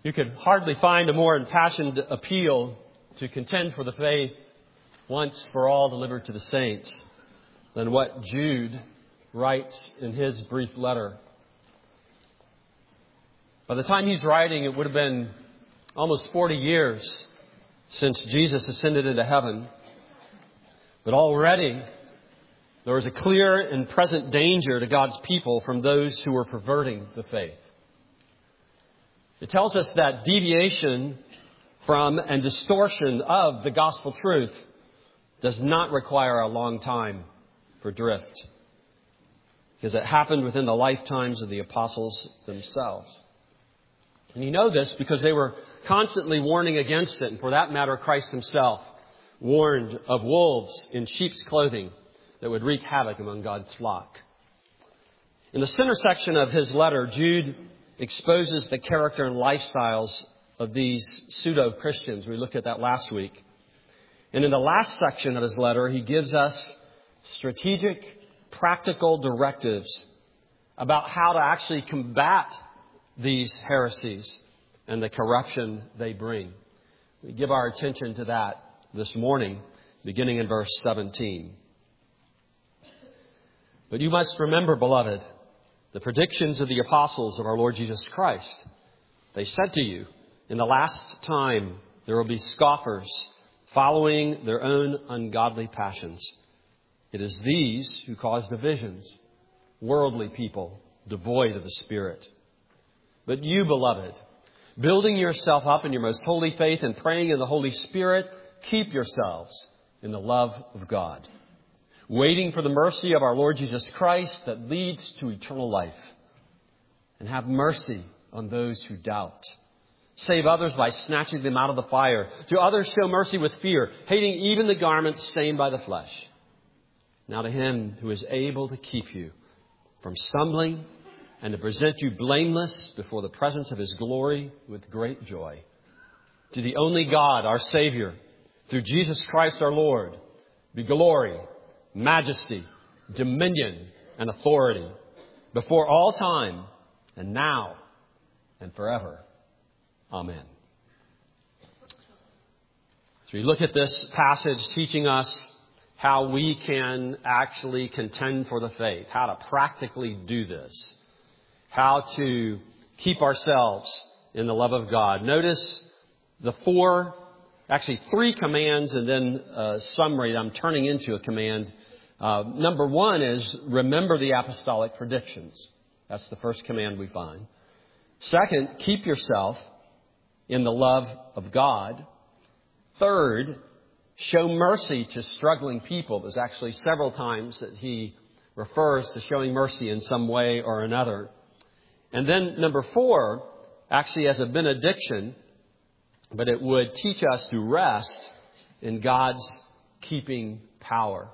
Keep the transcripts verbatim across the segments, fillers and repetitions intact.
You could hardly find a more impassioned appeal to contend for the faith once for all delivered to the saints than what Jude writes in his brief letter. By the time he's writing, it would have been almost forty years since Jesus ascended into heaven. But already there was a clear and present danger to God's people from those who were perverting the faith. It tells us that deviation from and distortion of the gospel truth does not require a long time for drift, because it happened within the lifetimes of the apostles themselves. And you know this because they were constantly warning against it, and for that matter, Christ himself warned of wolves in sheep's clothing that would wreak havoc among God's flock. In the center section of his letter, Jude exposes the character and lifestyles of these pseudo-Christians. We looked at that last week. And in the last section of his letter, he gives us strategic, practical directives about how to actually combat these heresies and the corruption they bring. We give our attention to that this morning, beginning in verse seventeen. But you must remember, beloved, the predictions of the apostles of our Lord Jesus Christ. They said to you, in the last time there will be scoffers following their own ungodly passions. It is these who cause divisions, worldly people devoid of the Spirit. But you, beloved, building yourself up in your most holy faith and praying in the Holy Spirit, keep yourselves in the love of God, waiting for the mercy of our Lord Jesus Christ that leads to eternal life. And have mercy on those who doubt. Save others by snatching them out of the fire. To others show mercy with fear, hating even the garments stained by the flesh. Now to him who is able to keep you from stumbling and to present you blameless before the presence of his glory with great joy. To the only God, our Savior, through Jesus Christ our Lord, be glory, majesty, dominion, and authority before all time and now and forever. Amen. So we look at this passage teaching us how we can actually contend for the faith, how to practically do this, how to keep ourselves in the love of God. Notice the four, actually three commands and then a summary that I'm turning into a command. Uh, number one is remember the apostolic predictions. That's the first command we find. Second, keep yourself in the love of God. Third, show mercy to struggling people. There's actually several times that he refers to showing mercy in some way or another. And then number four, actually as a benediction, but it would teach us to rest in God's keeping power.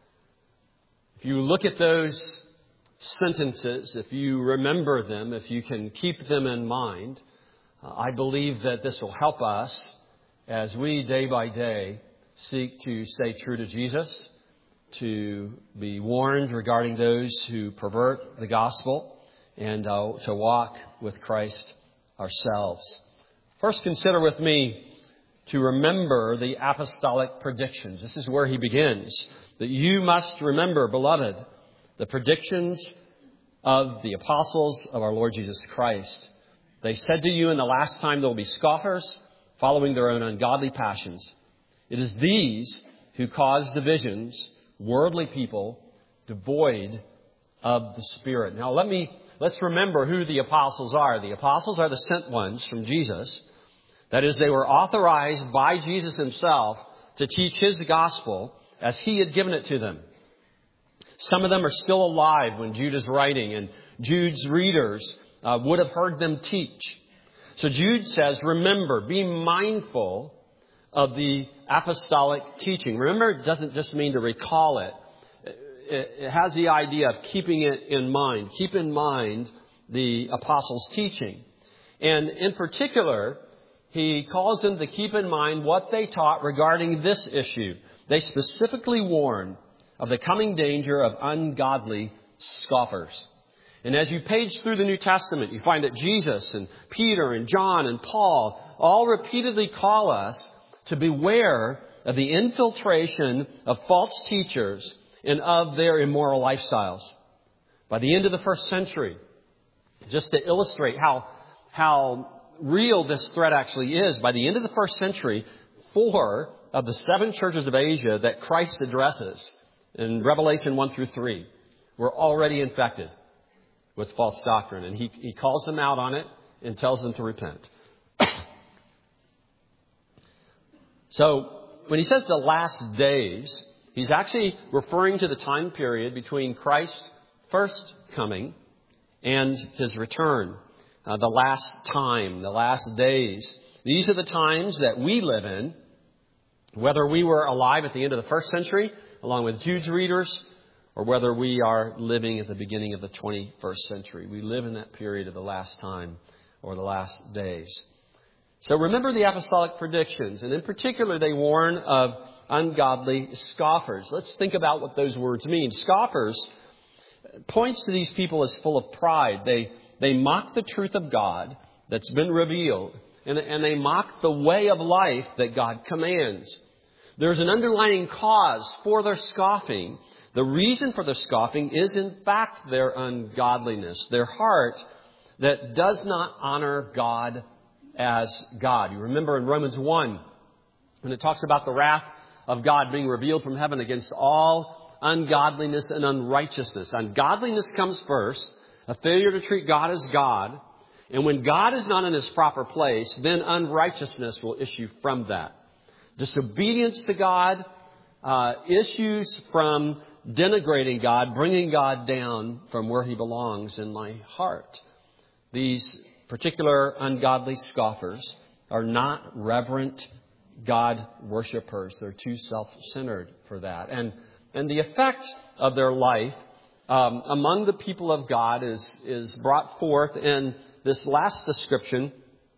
If you look at those sentences, if you remember them, if you can keep them in mind, uh, I believe that this will help us as we day by day seek to stay true to Jesus, to be warned regarding those who pervert the gospel, and uh, to walk with Christ ourselves. First, consider with me to remember the apostolic predictions. This is where he begins. That you must remember, beloved, the predictions of the apostles of our Lord Jesus Christ. They said to you in the last time there will be scoffers following their own ungodly passions. It is these who cause divisions, worldly people devoid of the Spirit. Now let me, let's remember who the apostles are. The apostles are the sent ones from Jesus. That is, they were authorized by Jesus himself to teach his gospel as he had given it to them. Some of them are still alive when Jude is writing, and Jude's readers uh, would have heard them teach. So Jude says, remember, be mindful of the apostolic teaching. Remember, it doesn't just mean to recall it. It has the idea of keeping it in mind. Keep in mind the apostles' teaching. And in particular, he calls them to keep in mind what they taught regarding this issue. They specifically warn of the coming danger of ungodly scoffers. And as you page through the New Testament, you find that Jesus and Peter and John and Paul all repeatedly call us to beware of the infiltration of false teachers and of their immoral lifestyles. By the end of the first century, just to illustrate how, how real this threat actually is, by the end of the first century, four of the seven churches of Asia that Christ addresses in Revelation one through three were already infected with false doctrine. And he, he calls them out on it and tells them to repent. So, when he says the last days, he's actually referring to the time period between Christ's first coming and his return. Uh, the last time, the last days. These are the times that we live in, whether we were alive at the end of the first century, along with Jude's readers, or whether we are living at the beginning of the twenty-first century. We live in that period of the last time or the last days. So remember the apostolic predictions, and in particular they warn of ungodly scoffers. Let's think about what those words mean. Scoffers points to these people as full of pride. They they mock the truth of God that's been revealed, and, and they mock the way of life that God commands. There's an underlying cause for their scoffing. The reason for their scoffing is in fact their ungodliness, their heart that does not honor God as God. You remember in Romans one, when it talks about the wrath of God being revealed from heaven against all ungodliness and unrighteousness. Ungodliness comes first, a failure to treat God as God. And when God is not in his proper place, then unrighteousness will issue from that. Disobedience to God uh, issues from denigrating God, bringing God down from where he belongs in my heart. These particular ungodly scoffers are not reverent God worshipers. They're too self-centered for that. And and the effect of their life um, among the people of God is, is brought forth in this last description.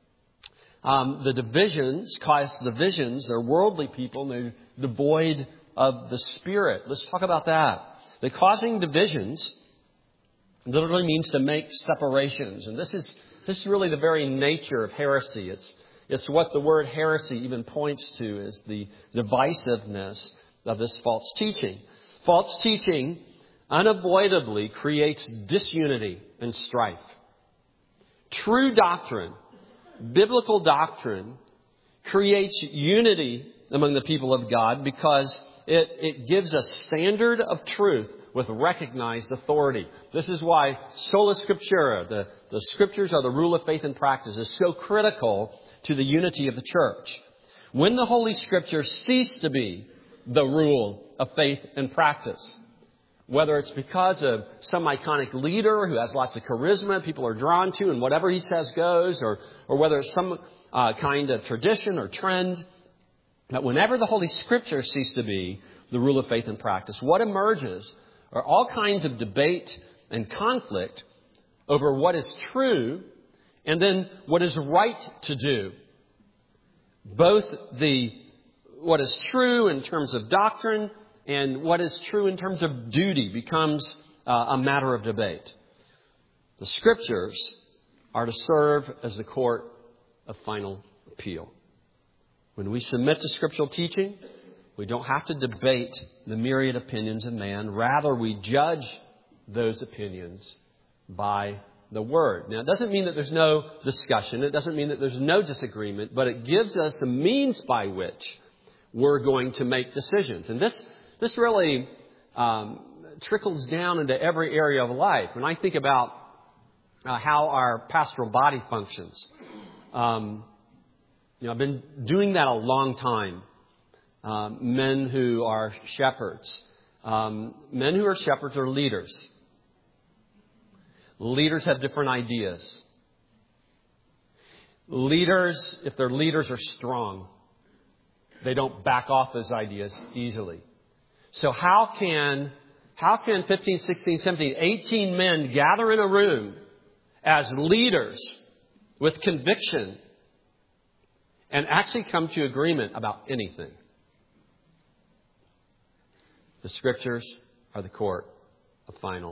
Um, the divisions cause divisions. They're worldly people. They're devoid of the Spirit. Let's talk about that. The causing divisions literally means to make separations. And this is This is really the very nature of heresy. It's, it's what the word heresy even points to, is the divisiveness of this false teaching. False teaching unavoidably creates disunity and strife. True doctrine, biblical doctrine, creates unity among the people of God because it, it gives a standard of truth with recognized authority. This is why sola scriptura, the, the scriptures are the rule of faith and practice, is so critical to the unity of the church. When the Holy Scriptures cease to be the rule of faith and practice, whether it's because of some iconic leader who has lots of charisma people are drawn to and whatever he says goes, or, or whether it's some uh, kind of tradition or trend, that whenever the Holy Scriptures cease to be the rule of faith and practice, what emerges are all kinds of debate and conflict over what is true and then what is right to do. Both the what is true in terms of doctrine and what is true in terms of duty becomes uh, a matter of debate. The Scriptures are to serve as the court of final appeal. When we submit to scriptural teaching, we don't have to debate the myriad opinions of man. Rather, we judge those opinions by the Word. Now, it doesn't mean that there's no discussion. It doesn't mean that there's no disagreement. But it gives us a means by which we're going to make decisions. And this, this really um, trickles down into every area of life. When I think about uh, how our pastoral body functions, um, you know, I've been doing that a long time. Um, men who are shepherds. Um, men who are shepherds are leaders. Leaders have different ideas. Leaders, if their leaders are strong, they don't back off those ideas easily. So how can, how can fifteen, sixteen, seventeen, eighteen men gather in a room as leaders with conviction and actually come to agreement about anything? The Scriptures are the court of final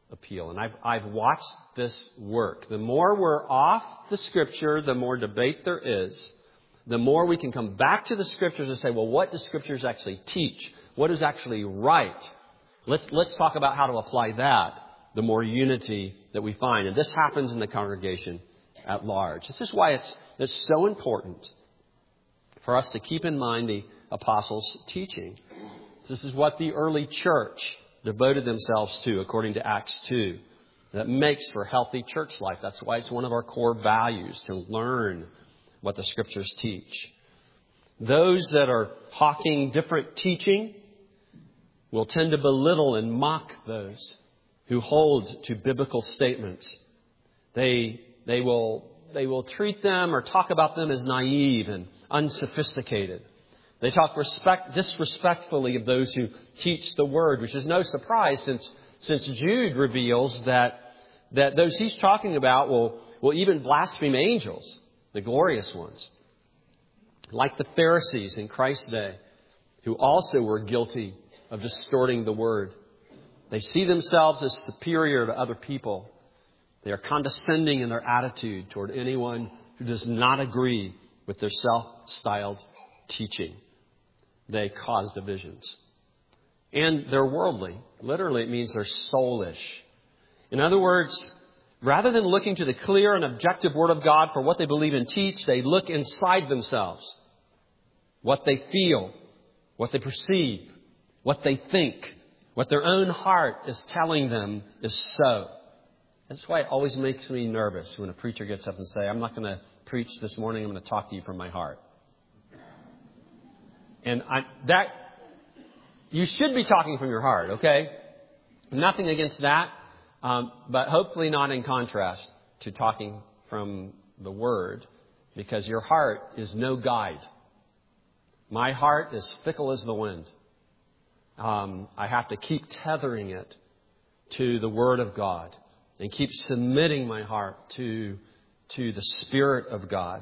appeal. And I've, I've watched this work. The more we're off the Scripture, the more debate there is. The more we can come back to the Scriptures and say, well, what do Scriptures actually teach? What is actually right? Let's, let's talk about how to apply that. The more unity that we find. And this happens in the congregation at large. This is why it's, it's so important for us to keep in mind the apostles' teaching. This is what the early church devoted themselves to, according to Acts two. That makes for healthy church life. That's why it's one of our core values, to learn what the Scriptures teach. Those that are hawking different teaching will tend to belittle and mock those who hold to biblical statements. They, they will, they will treat them or talk about them as naive and unsophisticated. They talk respect, disrespectfully of those who teach the Word, which is no surprise since, since Jude reveals that, that those he's talking about will, will even blaspheme angels, the glorious ones. Like the Pharisees in Christ's day, who also were guilty of distorting the Word. They see themselves as superior to other people. They are condescending in their attitude toward anyone who does not agree with their self-styled teaching. They cause divisions. And they're worldly. Literally, it means they're soulish. In other words, rather than looking to the clear and objective Word of God for what they believe and teach, they look inside themselves. What they feel, what they perceive, what they think, what their own heart is telling them is so. That's why it always makes me nervous when a preacher gets up and says, I'm not going to preach this morning, I'm going to talk to you from my heart. And I, that, you should be talking from your heart, okay? Nothing against that, um, but hopefully not in contrast to talking from the Word, because your heart is no guide. My heart is fickle as the wind. Um, I have to keep tethering it to the Word of God and keep submitting my heart to, to the Spirit of God.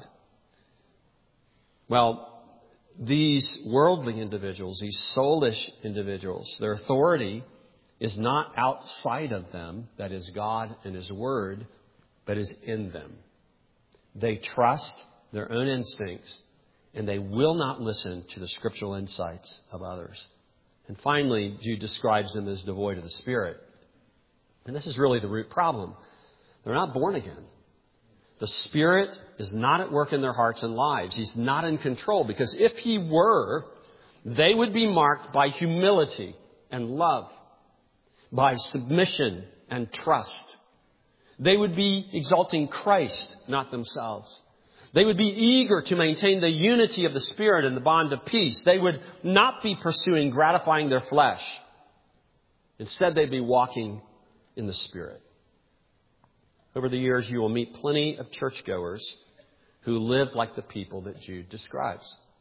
Well, these worldly individuals, these soulish individuals, their authority is not outside of them, that is God and His Word, but is in them. They trust their own instincts, and they will not listen to the scriptural insights of others. And finally, Jude describes them as devoid of the Spirit. And this is really the root problem. They're not born again. The Spirit is not at work in their hearts and lives. He's not in control, because if He were, they would be marked by humility and love, by submission and trust. They would be exalting Christ, not themselves. They would be eager to maintain the unity of the Spirit and the bond of peace. They would not be pursuing gratifying their flesh. Instead, they'd be walking in the Spirit. Over the years, you will meet plenty of churchgoers who live like the people that Jude describes.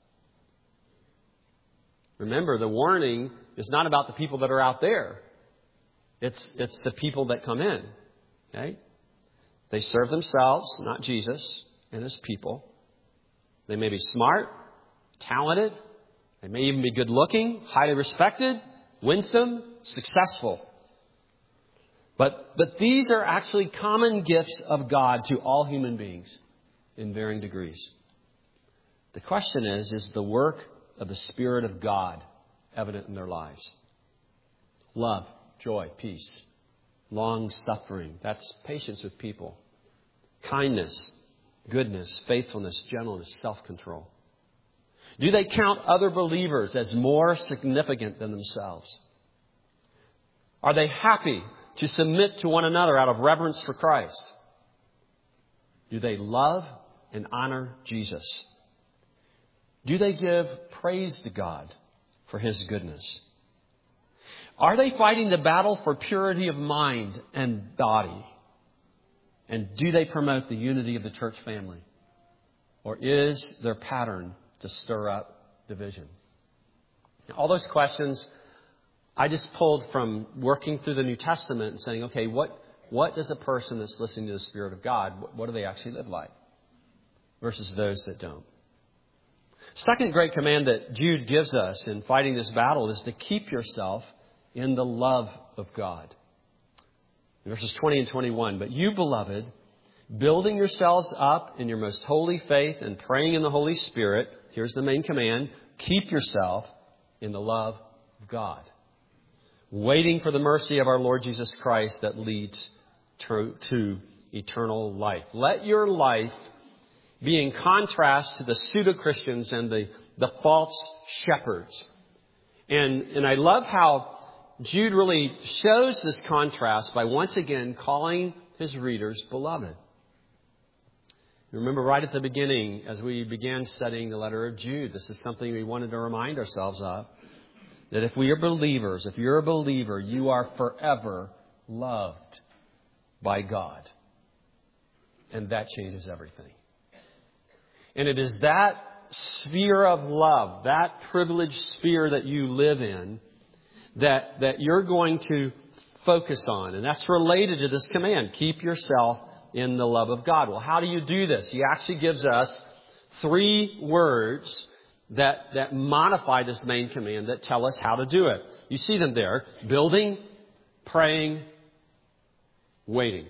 Remember, the warning is not about the people that are out there. It's, it's the people that come in. Okay? They serve themselves, not Jesus and His people. They may be smart, talented. They may even be good looking, highly respected, winsome, successful. But, but these are actually common gifts of God to all human beings in varying degrees. The question is, is the work of the Spirit of God evident in their lives? Love, joy, peace, long suffering. That's patience with people. Kindness, goodness, faithfulness, gentleness, self-control. Do they count other believers as more significant than themselves? Are they happy to submit to one another out of reverence for Christ? Do they love and honor Jesus? Do they give praise to God for His goodness? Are they fighting the battle for purity of mind and body? And do they promote the unity of the church family? Or is their pattern to stir up division? Now, all those questions I just pulled from working through the New Testament and saying, okay, what, what does a person that's listening to the Spirit of God, what, what do they actually live like versus those that don't? Second great command that Jude gives us in fighting this battle is to keep yourself in the love of God. Verses twenty and twenty-one. But you, beloved, building yourselves up in your most holy faith and praying in the Holy Spirit, here's the main command, keep yourself in the love of God, waiting for the mercy of our Lord Jesus Christ that leads to, to eternal life. Let your life be in contrast to the pseudo-Christians and the, the false shepherds. And, and I love how Jude really shows this contrast by once again calling his readers beloved. Remember right at the beginning, as we began studying the letter of Jude, this is something we wanted to remind ourselves of. That if we are believers, if you're a believer, you are forever loved by God. And that changes everything. And it is that sphere of love, that privileged sphere that you live in, that, that you're going to focus on. And that's related to this command. Keep yourself in the love of God. Well, how do you do this? He actually gives us three words that, that modify this main command that tell us how to do it. You see them there. Building, praying, waiting.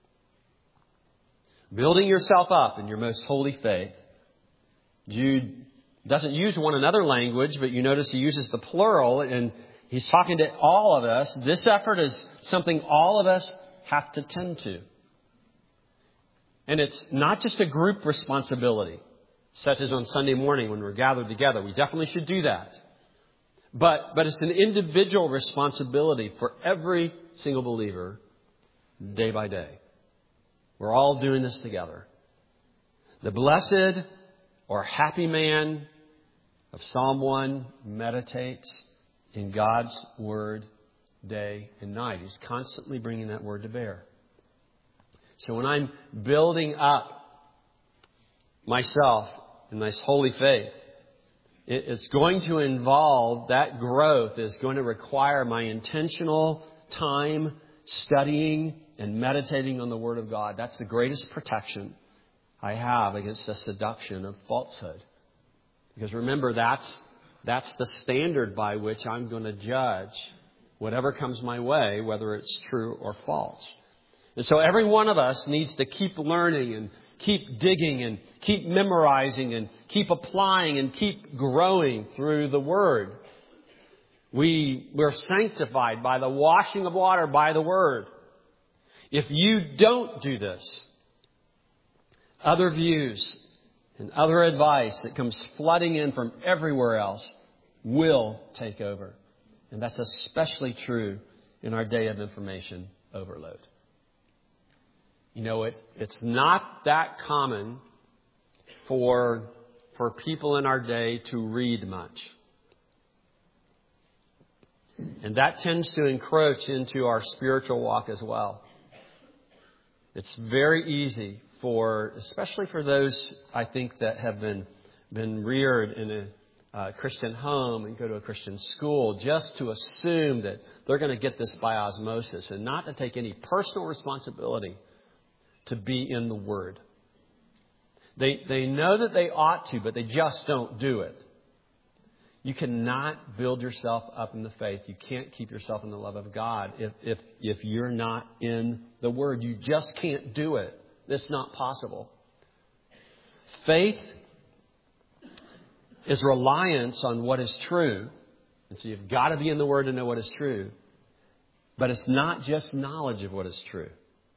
Building yourself up in your most holy faith. Jude doesn't use one another language, but you notice he uses the plural, and he's talking to all of us. This effort is something all of us have to tend to. And it's not just a group responsibility, such as on Sunday morning when we're gathered together. We definitely should do that. But, but it's an individual responsibility for every single believer day by day. We're all doing this together. The blessed or happy man of Psalm one meditates in God's word day and night. He's constantly bringing that word to bear. So when I'm building up myself in this holy faith, it's going to involve, that growth is going to require my intentional time studying and meditating on the Word of God. That's the greatest protection I have against the seduction of falsehood. Because remember, that's, that's the standard by which I'm going to judge whatever comes my way, whether it's true or false. And so every one of us needs to keep learning and keep digging and keep memorizing and keep applying and keep growing through the Word. We, we're sanctified by the washing of water by the Word. If you don't do this, other views and other advice that comes flooding in from everywhere else will take over. And that's especially true in our day of information overload. You know, it, it's not that common for, for people in our day to read much. And that tends to encroach into our spiritual walk as well. It's very easy for, especially for those, I think, that have been, been reared in a uh, Christian home and go to a Christian school, just to assume that they're going to get this by osmosis and not to take any personal responsibility to be in the Word. They, they know that they ought to, but they just don't do it. You cannot build yourself up in the faith. You can't keep yourself in the love of God if, if, if you're not in the Word. You just can't do it. It's not possible. Faith is reliance on what is true. And so you've got to be in the Word to know what is true. But it's not just knowledge of what is true.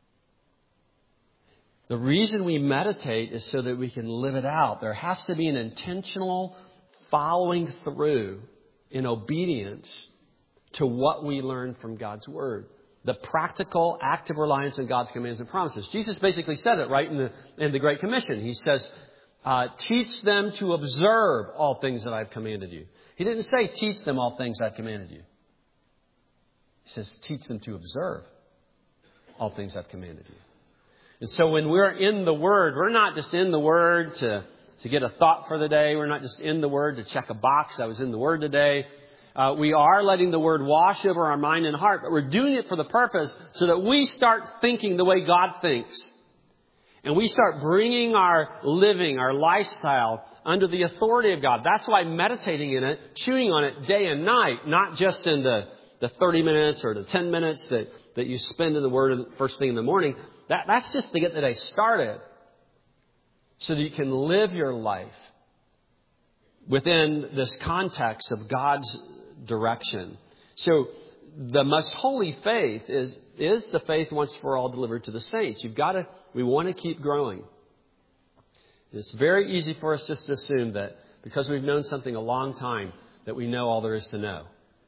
The reason we meditate is so that we can live it out. There has to be an intentional following through in obedience to what we learn from God's Word. The practical, active reliance on God's commands and promises. Jesus basically said it right in the, in the Great Commission. He says, uh, teach them to observe all things that I've commanded you. He didn't say teach them all things I've commanded you. He says teach them to observe all things I've commanded you. And so when we're in the Word, we're not just in the Word to, to get a thought for the day. We're not just in the Word to check a box. I was in the Word today. Uh, we are letting the Word wash over our mind and heart, but we're doing it for the purpose so that we start thinking the way God thinks. And we start bringing our living, our lifestyle under the authority of God. That's why meditating in it, chewing on it day and night, not just in the the thirty minutes or the ten minutes that, that you spend in the Word first thing in the morning, that, that's just to get the day started so that you can live your life within this context of God's direction. So the most holy faith is, is the faith once for all delivered to the saints. You've got to, we want to keep growing. It's very easy for us just to assume that because we've known something a long time, that we know all there is to know.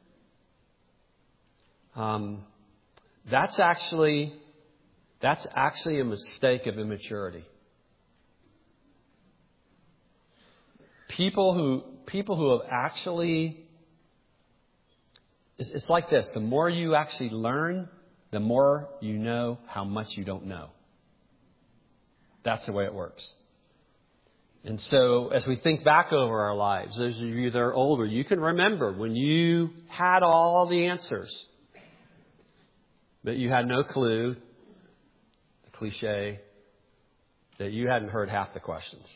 Um, that's actually, that's actually a mistake of immaturity. People who, people who have actually, it's, it's like this. The more you actually learn, the more you know how much you don't know. That's the way it works. And so as we think back over our lives, those of you that are older, you can remember when you had all the answers, but you had no clue, the cliche, that you hadn't heard half the questions.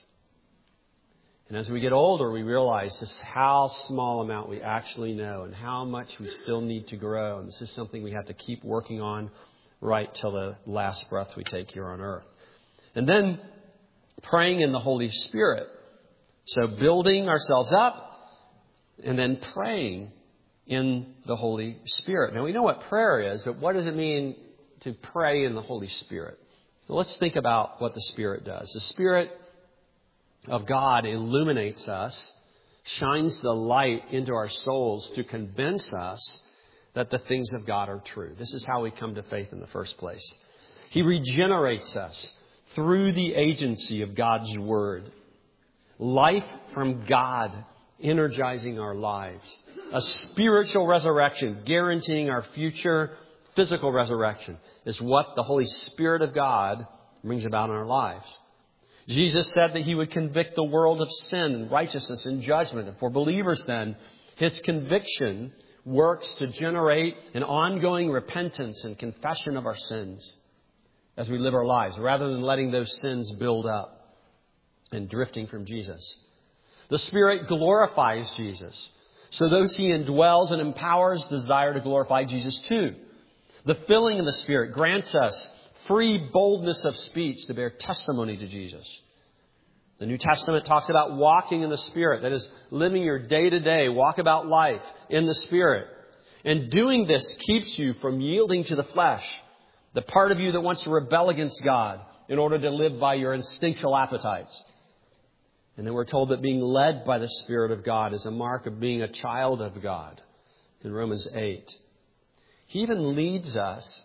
And as we get older, we realize just how small amount we actually know and how much we still need to grow. And this is something we have to keep working on right till the last breath we take here on earth. And then praying in the Holy Spirit. So building ourselves up and then praying in the Holy Spirit. Now we know what prayer is, but what does it mean to pray in the Holy Spirit? Well, let's think about what the Spirit does. The Spirit of God illuminates us, shines the light into our souls to convince us that the things of God are true. This is how we come to faith in the first place. He regenerates us through the agency of God's Word. Life from God energizing our lives. A spiritual resurrection guaranteeing our future physical resurrection is what the Holy Spirit of God brings about in our lives. Jesus said that He would convict the world of sin and righteousness and judgment. And for believers then, His conviction works to generate an ongoing repentance and confession of our sins as we live our lives, rather than letting those sins build up and drifting from Jesus. The Spirit glorifies Jesus. So those He indwells and empowers desire to glorify Jesus too. The filling of the Spirit grants us free boldness of speech to bear testimony to Jesus. The New Testament talks about walking in the Spirit. That is, living your day-to-day, walk about life in the Spirit. And doing this keeps you from yielding to the flesh, the part of you that wants to rebel against God in order to live by your instinctual appetites. And then we're told that being led by the Spirit of God is a mark of being a child of God in Romans eight. He even leads us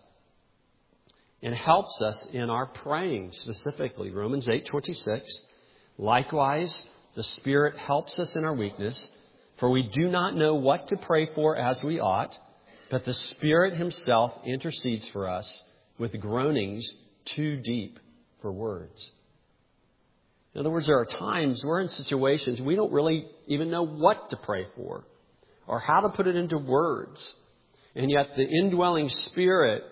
and helps us in our praying specifically. Romans eight twenty-six. Likewise, the Spirit helps us in our weakness, for we do not know what to pray for as we ought, but the Spirit Himself intercedes for us with groanings too deep for words. In other words, there are times we're in situations we don't really even know what to pray for or how to put it into words. And yet the indwelling Spirit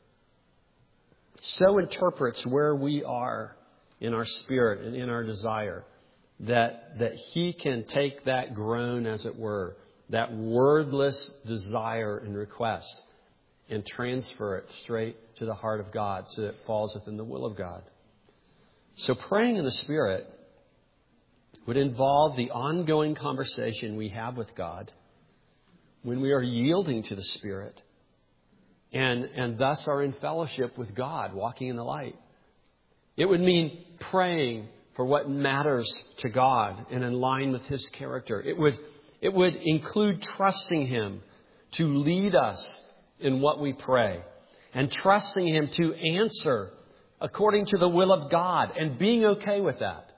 so interprets where we are in our spirit and in our desire that, that He can take that groan, as it were, that wordless desire and request, and transfer it straight to the heart of God so that it falls within the will of God. So praying in the Spirit would involve the ongoing conversation we have with God when we are yielding to the Spirit and, and thus are in fellowship with God, walking in the light. It would mean praying for what matters to God and in line with His character. It would, it would include trusting Him to lead us in what we pray and trusting Him to answer according to the will of God and being okay with that.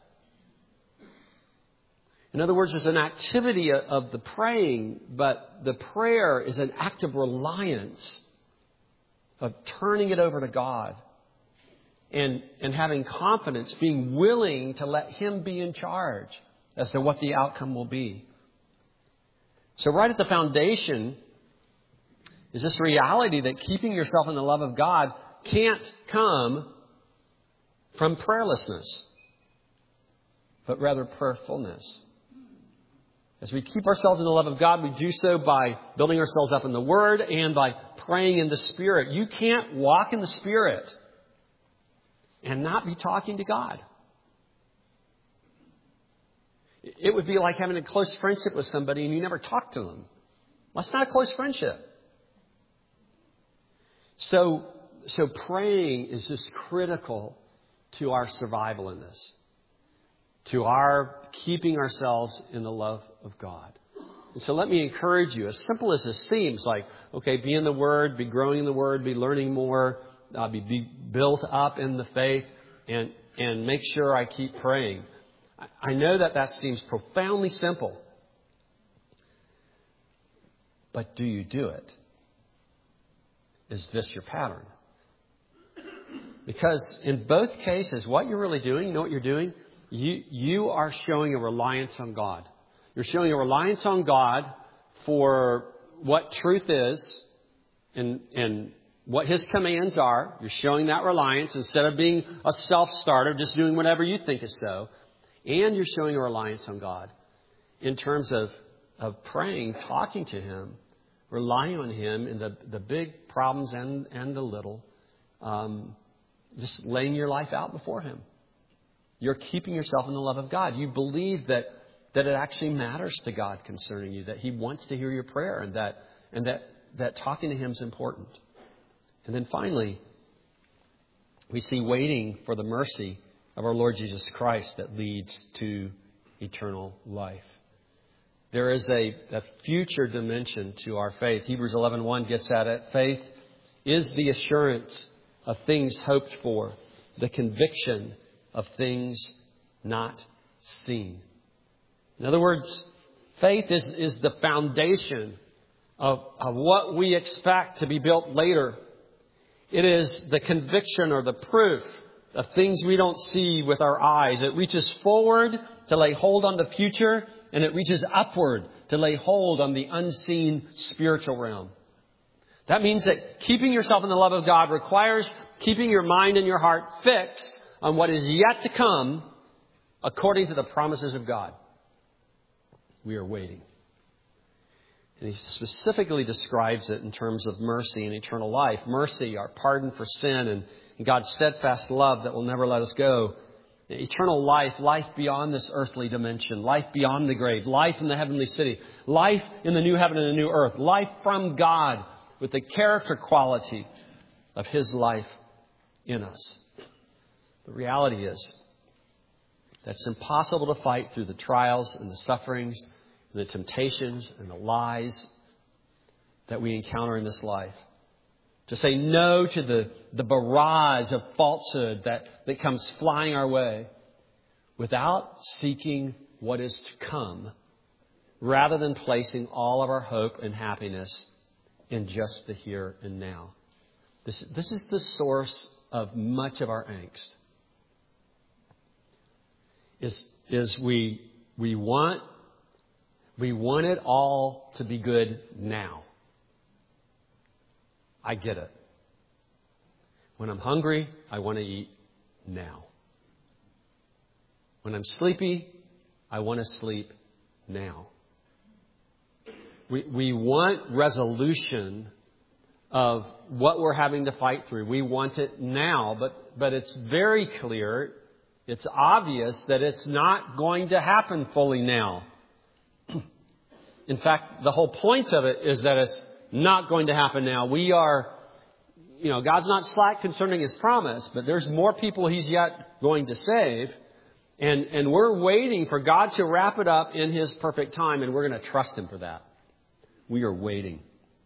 In other words, there's an activity of the praying, but the prayer is an act of reliance, of turning it over to God and, and having confidence, being willing to let Him be in charge as to what the outcome will be. So right at the foundation is this reality that keeping yourself in the love of God can't come from prayerlessness, but rather prayerfulness. As we keep ourselves in the love of God, we do so by building ourselves up in the Word and by praying in the Spirit. You can't walk in the Spirit and not be talking to God. It would be like having a close friendship with somebody and you never talk to them. That's not a close friendship. So, so praying is just critical to our survival in this, to our keeping ourselves in the love of God. And so let me encourage you, as simple as this seems, like, okay, be in the Word, be growing in the Word, be learning more, uh, be, be built up in the faith, and, and make sure I keep praying. I know that that seems profoundly simple. But do you do it? Is this your pattern? Because in both cases, what you're really doing, you know what you're doing? You, you are showing a reliance on God. You're showing a reliance on God for what truth is and, and what His commands are. You're showing that reliance instead of being a self-starter, just doing whatever you think is so. And you're showing a reliance on God in terms of, of praying, talking to Him, relying on Him in the, the big problems and, and the little. Um, just laying your life out before Him. You're keeping yourself in the love of God. You believe that, that it actually matters to God concerning you, that He wants to hear your prayer, and that and that, that talking to Him is important. And then finally, we see waiting for the mercy of our Lord Jesus Christ that leads to eternal life. There is a, a future dimension to our faith. Hebrews eleven one gets at it. Faith is the assurance of things hoped for, the conviction of things not seen. In other words, faith is, is the foundation of, of what we expect to be built later. It is the conviction or the proof of things we don't see with our eyes. It reaches forward to lay hold on the future, and it reaches upward to lay hold on the unseen spiritual realm. That means that keeping yourself in the love of God requires keeping your mind and your heart fixed on what is yet to come according to the promises of God. We are waiting. And he specifically describes it in terms of mercy and eternal life. Mercy, our pardon for sin, and God's steadfast love that will never let us go. Eternal life, life beyond this earthly dimension, life beyond the grave, life in the heavenly city, life in the new heaven and the new earth, life from God with the character quality of His life in us. The reality is that it's impossible to fight through the trials and the sufferings and the temptations and the lies that we encounter in this life. To say no to the, the barrage of falsehood that, that comes flying our way without seeking what is to come, rather than placing all of our hope and happiness in just the here and now. This, this is the source of much of our angst. Is, is we, we want, we want it all to be good now. I get it. When I'm hungry, I want to eat now. When I'm sleepy, I want to sleep now. We, we want resolution of what we're having to fight through. We want it now, but, but it's very clear, it's obvious that it's not going to happen fully now. In fact, the whole point of it is that it's not going to happen now. We are, you know, God's not slack concerning His promise, but there's more people He's yet going to save. And, and we're waiting for God to wrap it up in His perfect time, and we're going to trust Him for that. We are waiting.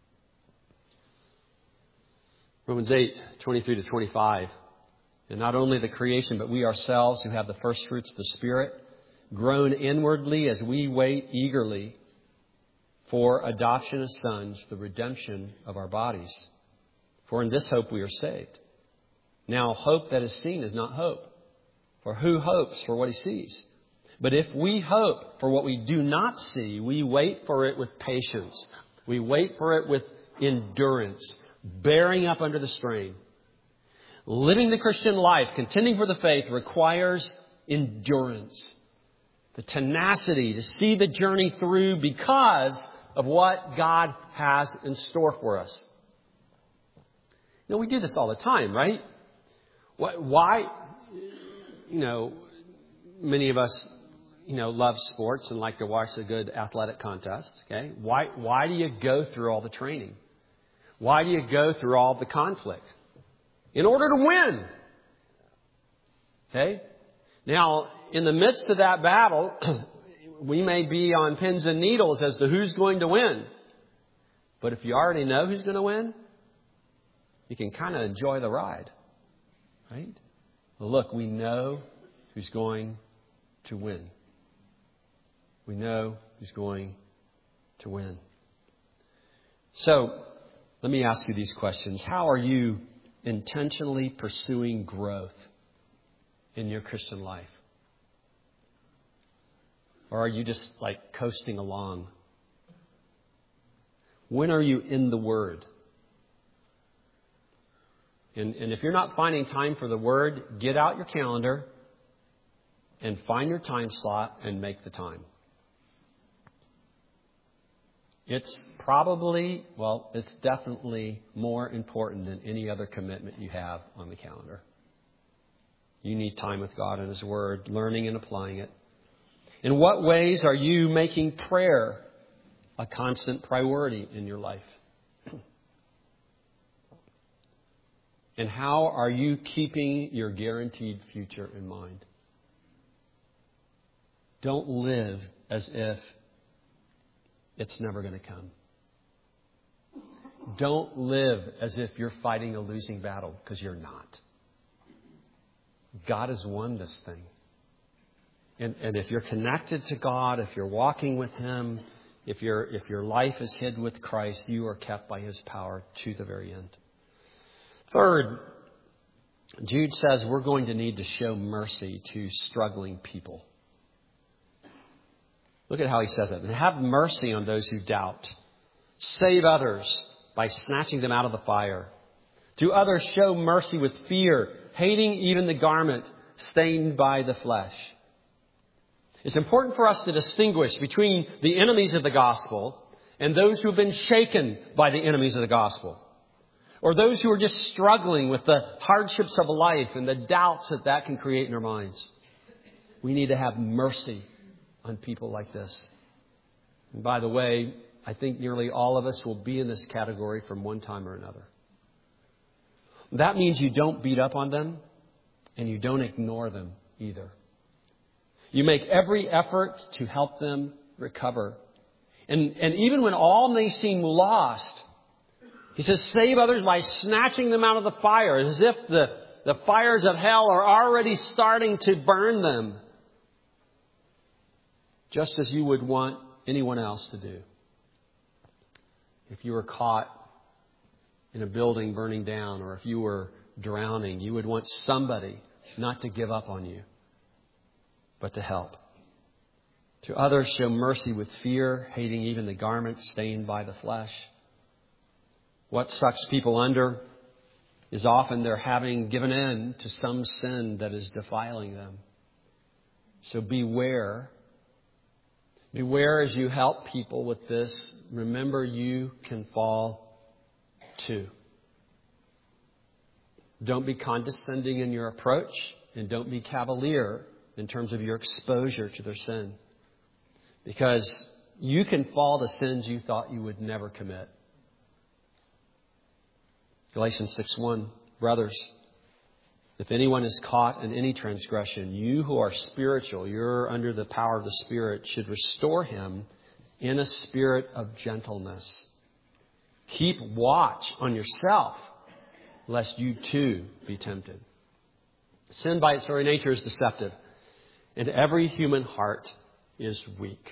Romans eight, twenty-three to twenty-five. And not only the creation, but we ourselves who have the first fruits of the Spirit, groan inwardly as we wait eagerly for adoption as sons, the redemption of our bodies. For in this hope we are saved. Now, hope that is seen is not hope. For who hopes for what he sees? But if we hope for what we do not see, we wait for it with patience. We wait for it with endurance, bearing up under the strain. Living the Christian life, contending for the faith, requires endurance. the tenacity to see the journey through because of what God has in store for us. You know, we do this all the time, right? Why, you know, many of us, you know, love sports and like to watch a good athletic contest, okay? Why, why do you go through all the training? Why do you go through all the conflict? In order to win. Okay? Now, in the midst of that battle, we may be on pins and needles as to who's going to win. But if you already know who's going to win, you can kind of enjoy the ride. Right? Well, look, we know who's going to win. We know who's going to win. So, let me ask you these questions. How are you intentionally pursuing growth in your Christian life? Or are you just like coasting along? When are you in the Word? And, and if you're not finding time for the Word, get out your calendar and find your time slot and make the time. It's probably, well, it's definitely more important than any other commitment you have on the calendar. You need time with God and His Word, learning and applying it. In what ways are you making prayer a constant priority in your life? And how are you keeping your guaranteed future in mind? Don't live as if it's never going to come. Don't live as if you're fighting a losing battle, because you're not. God has won this thing. And, and if you're connected to God, if you're walking with Him, if, you're, if your life is hid with Christ, you are kept by His power to the very end. Third, Jude says we're going to need to show mercy to struggling people. Look at how he says it. And have mercy on those who doubt. Save others by snatching them out of the fire. To others show mercy with fear, hating even the garment stained by the flesh. It's important for us to distinguish between the enemies of the gospel and those who have been shaken by the enemies of the gospel. Or those who are just struggling with the hardships of life and the doubts that that can create in our minds. We need to have mercy on people like this. And by the way, I think nearly all of us will be in this category from one time or another. That means you don't beat up on them and you don't ignore them either. You make every effort to help them recover. And, and even when all may seem lost, he says, save others by snatching them out of the fire, as if the, the fires of hell are already starting to burn them. Just as you would want anyone else to do. If you were caught in a building burning down, or if you were drowning, you would want somebody not to give up on you, but to help. To others, show mercy with fear, hating even the garment stained by the flesh. What sucks people under is often their having given in to some sin that is defiling them. So beware. Beware as you help people with this. Remember, you can fall too. Don't be condescending in your approach, and don't be cavalier in terms of your exposure to their sin. Because you can fall to sins you thought you would never commit. Galatians six one, brothers, if anyone is caught in any transgression, you who are spiritual, you're under the power of the Spirit, should restore him in a spirit of gentleness. Keep watch on yourself, lest you too be tempted. Sin by its very nature is deceptive, and every human heart is weak.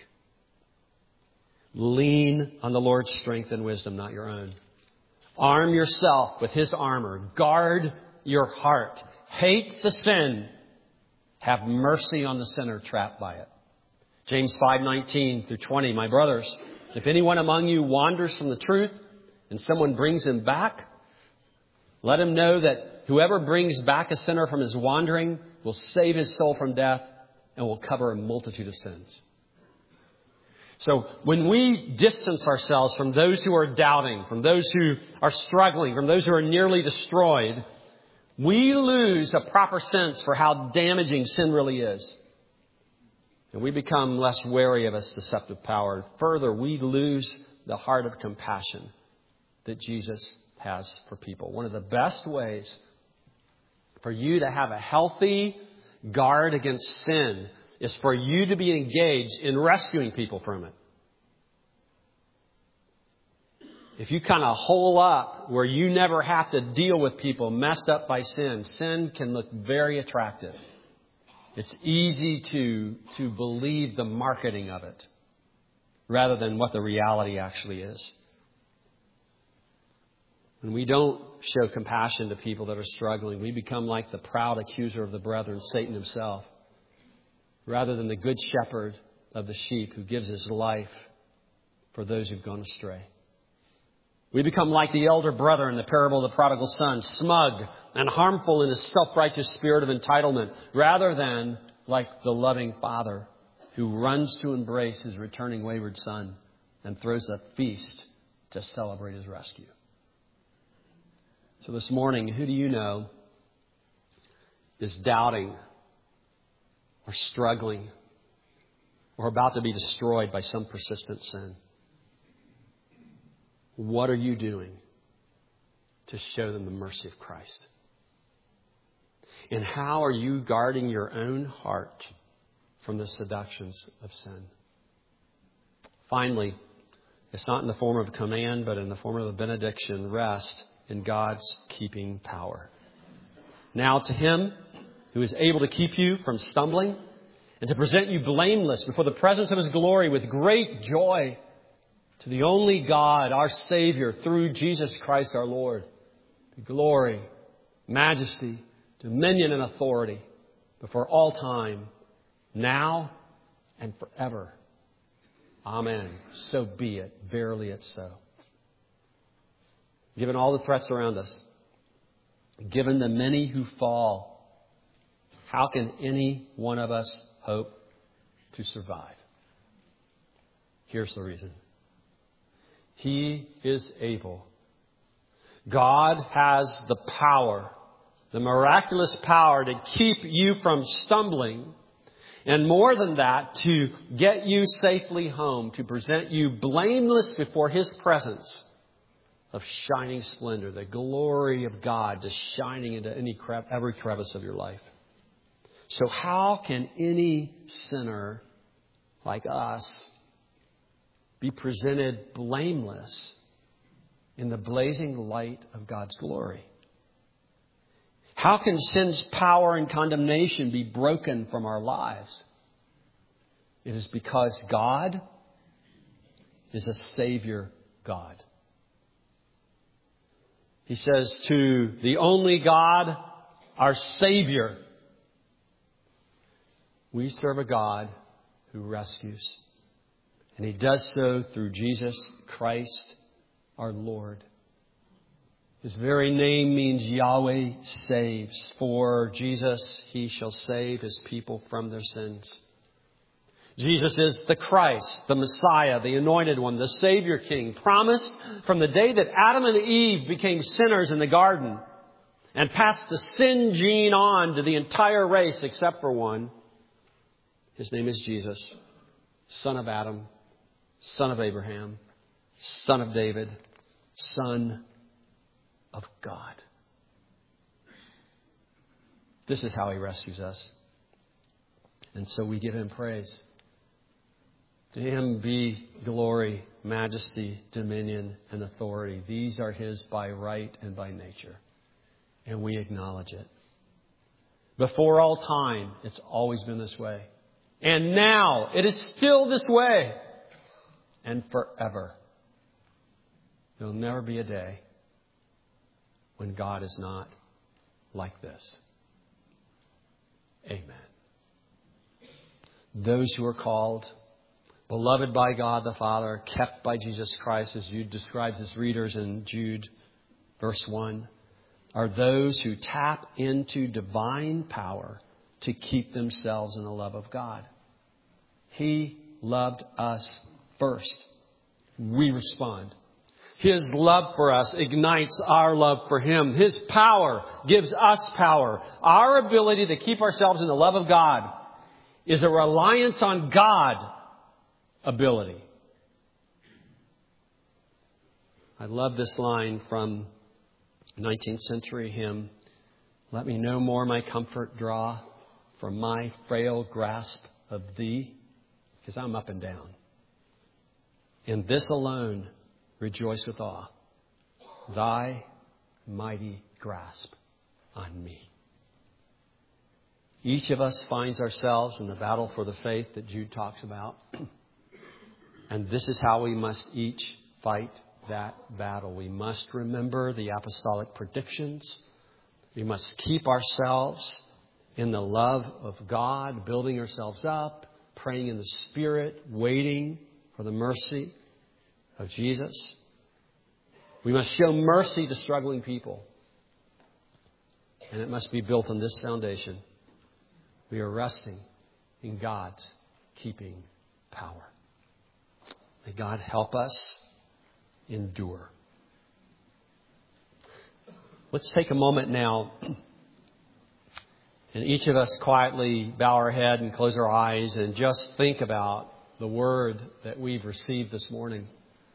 Lean on the Lord's strength and wisdom, not your own. Arm yourself with His armor. Guard your heart. Hate the sin. Have mercy on the sinner trapped by it. James five nineteen through twenty. My brothers, if anyone among you wanders from the truth and someone brings him back, let him know that whoever brings back a sinner from his wandering will save his soul from death and will cover a multitude of sins. So when we distance ourselves from those who are doubting, from those who are struggling, from those who are nearly destroyed, we lose a proper sense for how damaging sin really is. And we become less wary of its deceptive power. Further, we lose the heart of compassion that Jesus has for people. One of the best ways for you to have a healthy guard against sin is for you to be engaged in rescuing people from it. If you kind of hole up where you never have to deal with people messed up by sin, sin can look very attractive. It's easy to, to believe the marketing of it rather than what the reality actually is. When we don't show compassion to people that are struggling, we become like the proud accuser of the brethren, Satan himself, rather than the good shepherd of the sheep who gives his life for those who've gone astray. We become like the elder brother in the parable of the prodigal son, smug and harmful in his self-righteous spirit of entitlement, rather than like the loving father who runs to embrace his returning wayward son and throws a feast to celebrate his rescue. So this morning, who do you know is doubting or struggling or about to be destroyed by some persistent sin? What are you doing to show them the mercy of Christ? And how are you guarding your own heart from the seductions of sin? Finally, it's not in the form of a command, but in the form of a benediction. Rest in God's keeping power. Now to Him who is able to keep you from stumbling and to present you blameless before the presence of His glory with great joy, to the only God, our Savior, through Jesus Christ our Lord, the glory, majesty, dominion, and authority before all time, now and forever. Amen. So be it. Verily it's so. Given all the threats around us, given the many who fall, how can any one of us hope to survive? Here's the reason. He is able. God has the power, the miraculous power to keep you from stumbling. And more than that, to get you safely home, to present you blameless before His presence of shining splendor, the glory of God just shining into any cre- every crevice of your life. So how can any sinner like us be presented blameless in the blazing light of God's glory? How can sin's power and condemnation be broken from our lives? It is because God is a Savior God. He says to the only God, our Savior, we serve a God who rescues. And He does so through Jesus Christ, our Lord. His very name means Yahweh saves. For Jesus, He shall save His people from their sins. Jesus is the Christ, the Messiah, the Anointed One, the Savior King, promised from the day that Adam and Eve became sinners in the garden and passed the sin gene on to the entire race except for one. His name is Jesus, son of Adam, son of Abraham, son of David, son of God. This is how He rescues us. And so we give Him praise. To Him be glory, majesty, dominion, and authority. These are His by right and by nature. And we acknowledge it. Before all time, it's always been this way. And now, it is still this way. And forever. There will never be a day when God is not like this. Amen. Those who are called, beloved by God the Father, kept by Jesus Christ, as Jude describes his readers in Jude, verse one, are those who tap into divine power to keep themselves in the love of God. He loved us first. We respond. His love for us ignites our love for Him. His power gives us power. Our ability to keep ourselves in the love of God is a reliance on God ability. I love this line from nineteenth century hymn. Let me no more my comfort draw from my frail grasp of Thee, because I'm up and down. In this alone rejoice with awe, Thy mighty grasp on me. Each of us finds ourselves in the battle for the faith that Jude talks about. And this is how we must each fight that battle. We must remember the apostolic predictions. We must keep ourselves in the love of God, building ourselves up, praying in the Spirit, waiting for the mercy of Jesus. We must show mercy to struggling people. And it must be built on this foundation. We are resting in God's keeping power. May God help us endure. Let's take a moment now and each of us quietly bow our head and close our eyes and just think about the word that we've received this morning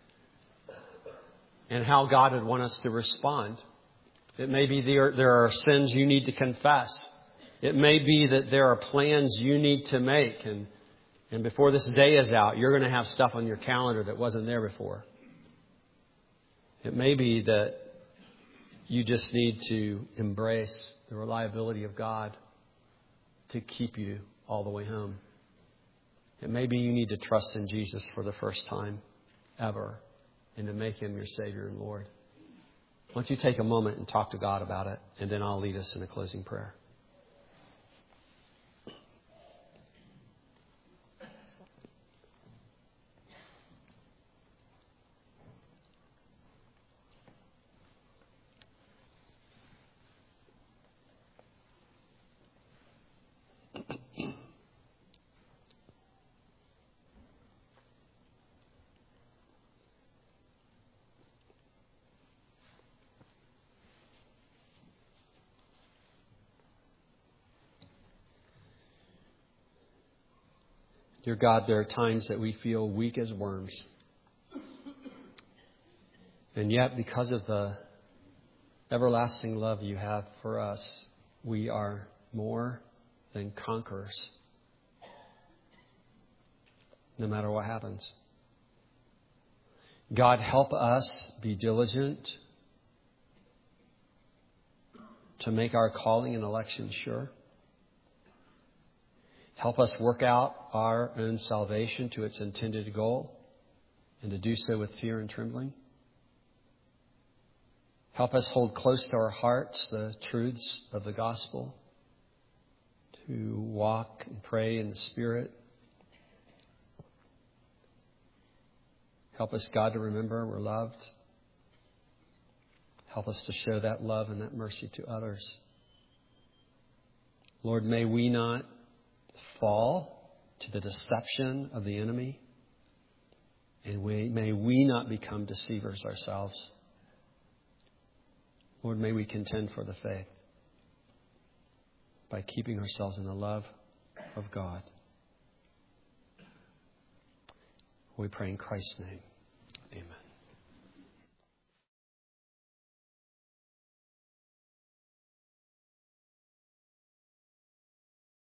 and how God would want us to respond. It may be there, there are sins you need to confess. It may be that there are plans you need to make. And, and before this day is out, you're going to have stuff on your calendar that wasn't there before. It may be that you just need to embrace the reliability of God to keep you all the way home. It may be you need to trust in Jesus for the first time ever and to make Him your Savior and Lord. Why don't you take a moment and talk to God about it, and then I'll lead us in a closing prayer. Dear God, there are times that we feel weak as worms. And yet, because of the everlasting love you have for us, we are more than conquerors, no matter what happens. God, help us be diligent to make our calling and election sure. Help us work out our own salvation to its intended goal and to do so with fear and trembling. Help us hold close to our hearts the truths of the gospel, to walk and pray in the Spirit. Help us, God, to remember we're loved. Help us to show that love and that mercy to others. Lord, may we not fall to the deception of the enemy, and we, may we not become deceivers ourselves. Lord, may we contend for the faith by keeping ourselves in the love of God. We pray in Christ's name.